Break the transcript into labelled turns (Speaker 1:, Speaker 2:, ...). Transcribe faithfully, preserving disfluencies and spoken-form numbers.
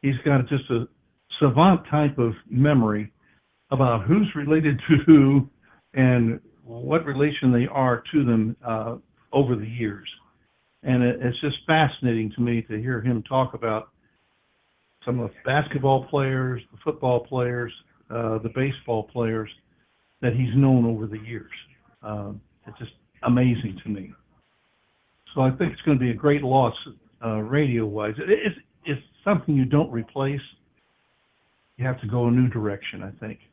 Speaker 1: He's got just a savant type of memory about who's related to who and what relation they are to them uh, over the years. And it, it's just fascinating to me to hear him talk about some of the basketball players, the football players, uh, the baseball players that he's known over the years. Um, it's just amazing to me. So I think it's going to be a great loss uh, radio-wise. It, it's, it's something you don't replace. You have to go a new direction, I think.